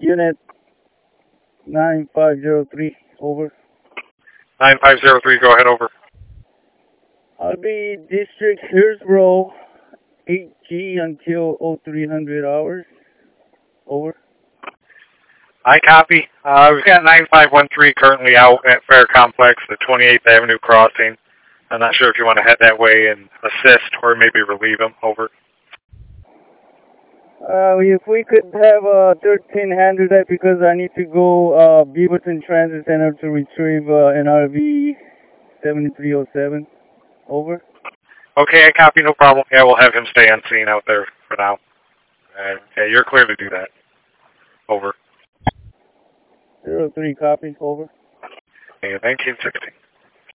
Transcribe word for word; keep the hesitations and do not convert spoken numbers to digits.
Unit nine five zero three, over. nine five zero three, go ahead, over. I'll be District Hillsborough eight G until oh three hundred hours, over. I copy. Uh, we've got nine five one three currently out at Fair Complex, the twenty-eighth Avenue crossing. I'm not sure if you want to head that way and assist or maybe relieve him, over. Uh, if we could have a thirteen handle that because I need to go uh, Beaverton Transit Center to retrieve uh, an R V seventy-three oh seven, over. Okay, I copy, no problem. Yeah, we'll have him stay on scene out there for now. Uh, yeah, you're clear to do that. Over. zero three, copy, over. Yeah, nineteen sixty.